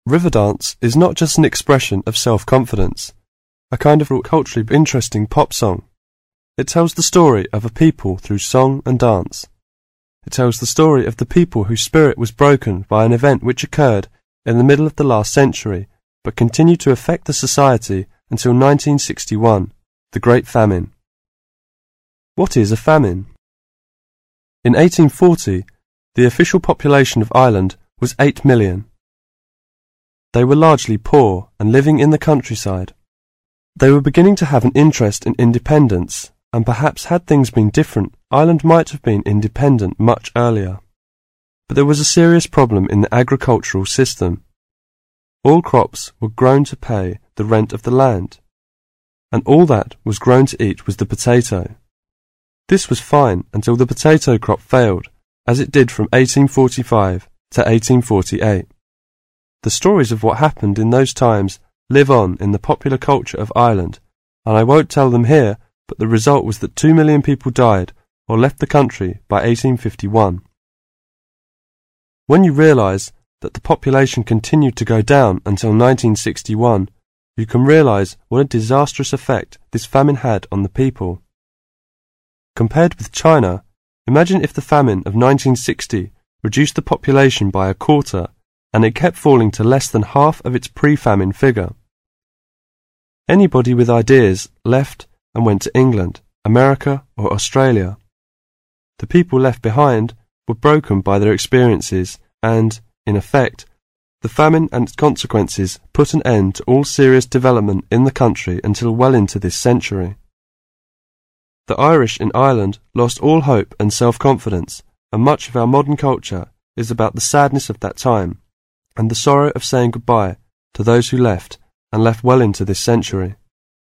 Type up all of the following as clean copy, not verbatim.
Riverdance is not just an expression of self-confidence, a kind of culturally interesting pop song. It tells the story of a people through song and dance. It tells the story of the people whose spirit was broken by an event which occurred in the middle of the last century, but continued to affect the society until 1961, the Great Famine. What is a famine? In 1840, the official population of Ireland was 8 million. They were largely poor and living in the countryside. They were beginning to have an interest in independence, and perhaps had things been different, Ireland might have been independent much earlier. But there was a serious problem in the agricultural system. All crops were grown to pay the rent of the land, and all that was grown to eat was the potato. This was fine until the potato crop failed, as it did from 1845 to 1848. The stories of what happened in those times live on in the popular culture of Ireland, and I won't tell them here, but the result was that 2 million people died or left the country by 1851. When you realise that the population continued to go down until 1961, you can realise what a disastrous effect this famine had on the people. Compared with China, imagine if the famine of 1960 reduced the population by a quarter and it kept falling to less than half of its pre-famine figure. Anybody with ideas left and went to England, America or Australia. The people left behind were broken by their experiences and, in effect, the famine and its consequences put an end to all serious development in the country until well into this century. The Irish in Ireland lost all hope and self-confidence, and much of our modern culture is about the sadness of that time and the sorrow of saying goodbye to those who left and left well into this century.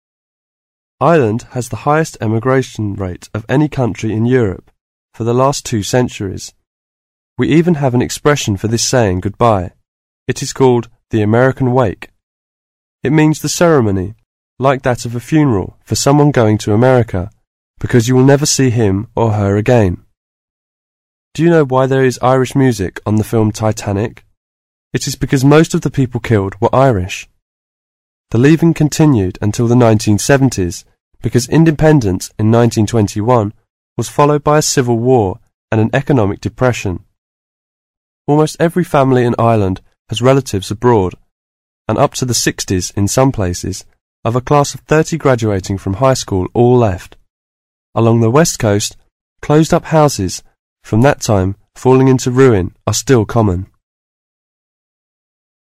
Ireland has the highest emigration rate of any country in Europe for the last 2 centuries. We even have an expression for this saying goodbye. It is called the American wake. It means the ceremony, like that of a funeral for someone going to America, because you will never see him or her again. Do you know why there is Irish music on the film Titanic? It is because most of the people killed were Irish. The leaving continued until the 1970s, because independence in 1921 was followed by a civil war and an economic depression. Almost every family in Ireland has relatives abroad, and up to the 60s in some places, of a class of 30 graduating from high school all left. Along the west coast, closed-up houses, from that time falling into ruin, are still common.